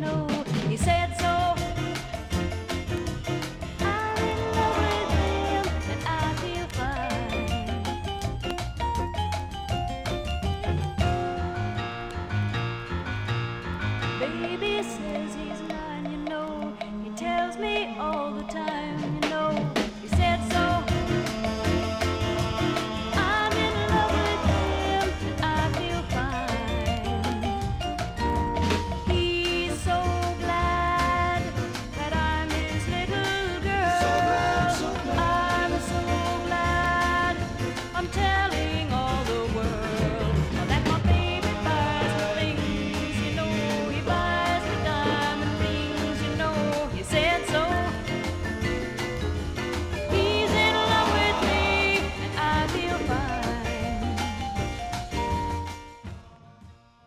know. He said so. I'm in love with him and I feel fine. Baby says he's